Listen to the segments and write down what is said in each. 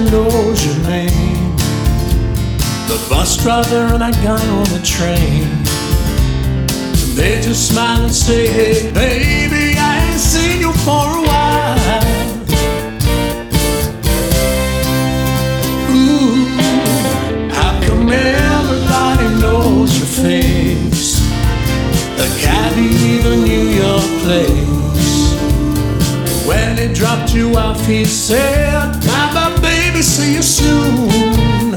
knows your name. The bus driver and that guy on the train, they just smile and say, hey baby, I ain't seen you for a while. Ooh, how come everybody knows your face? The cabbie even knew your place. When he dropped you off, he said, bye bye baby, see you soon.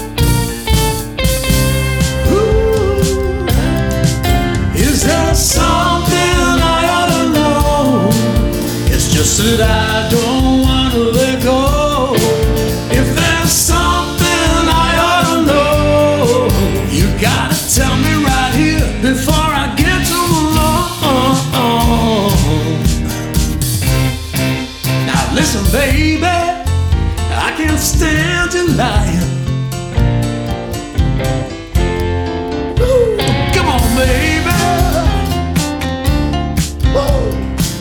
Ooh, is there something I ought to know? It's just that I don't want to let go. If there's something I ought to know, you gotta tell me right here before I get to alone. Now listen baby, I can't stand you lying. Ooh, come on baby. Whoa.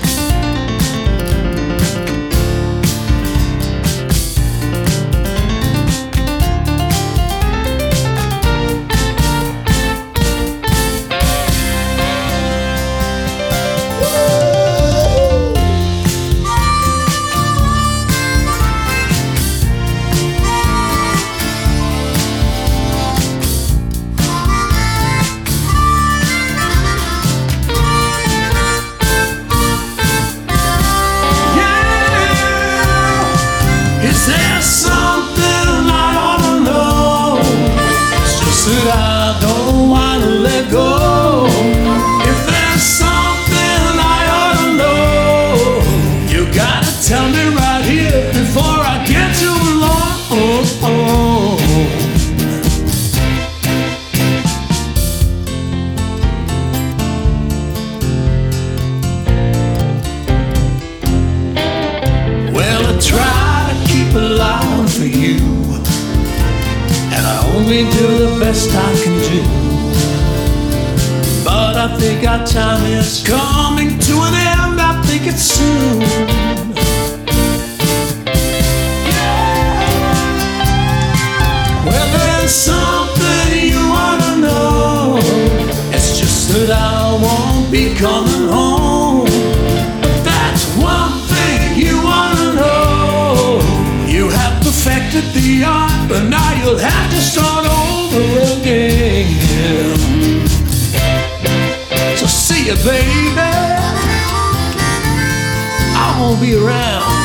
Is there something I ought to know? It's just that I don't want to let go. If there's something I ought to know, you gotta tell me right here before I get too alone. Well, I try alive for you, and I only do the best I can do. But I think our time is coming to an end. I think it's soon. Well, there's something you wanna know. It's just that I won't be coming home. But that's one thing you wanna know. You have perfected the art, but now you'll have to start over again. So see you, baby. I won't be around.